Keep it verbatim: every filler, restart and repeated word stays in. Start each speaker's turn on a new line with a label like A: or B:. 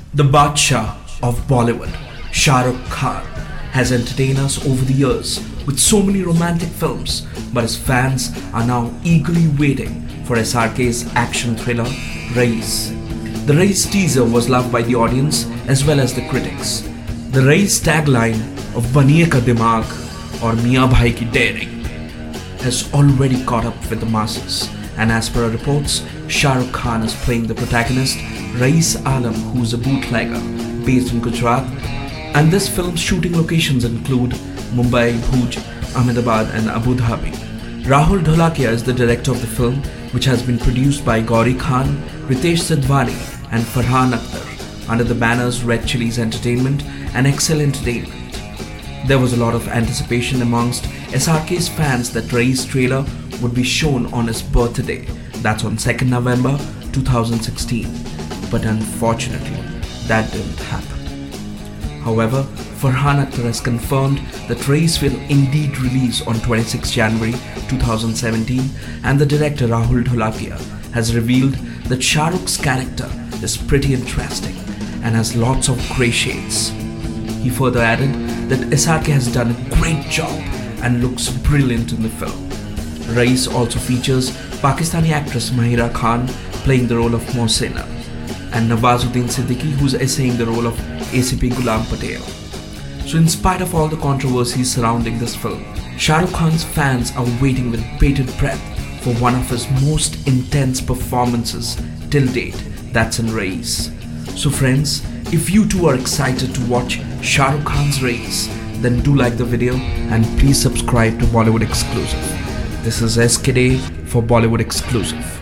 A: The Badshah of Bollywood, Shah Rukh Khan, has entertained us over the years with so many romantic films, but his fans are now eagerly waiting for S R K's action thriller, Raees. The Raees teaser was loved by the audience as well as the critics. The Raees tagline of Baniye Ka Dimag or Miyan Bhai Ki Daring has already caught up with the masses, and as per reports, Shah Rukh Khan is playing the protagonist Raees Alam, who's a bootlegger based in Gujarat, and this film's shooting locations include Mumbai, Bhuj, Ahmedabad and Abu Dhabi. Rahul Dholakia is the director of the film, which has been produced by Gauri Khan, Ritesh Sidhwani and Farhan Akhtar under the banners Red Chillies Entertainment and Excel Entertainment. There was a lot of anticipation amongst S R K's fans that Raees trailer would be shown on his birthday, that's on second November two thousand sixteen, but unfortunately that didn't happen. However, Farhan Akhtar has confirmed that Raees will indeed release on twenty-sixth January two thousand seventeen, and the director Rahul Dholakia has revealed that Shah Rukh's character is pretty interesting and has lots of grey shades. He further added that S R K has done a great job and looks brilliant in the film. Raees also features Pakistani actress Mahira Khan playing the role of Mohsina and Nawazuddin Siddiqui, who's essaying the role of A C P Ghulam Patel. So in spite of all the controversies surrounding this film, Shah Rukh Khan's fans are waiting with bated breath for one of his most intense performances till date, that's in Raees. So friends, if you too are excited to watch Shah Rukh Khan's Raees, then do like the video and please subscribe to Bollywood Exclusive. This is S K Day for Bollywood Exclusive.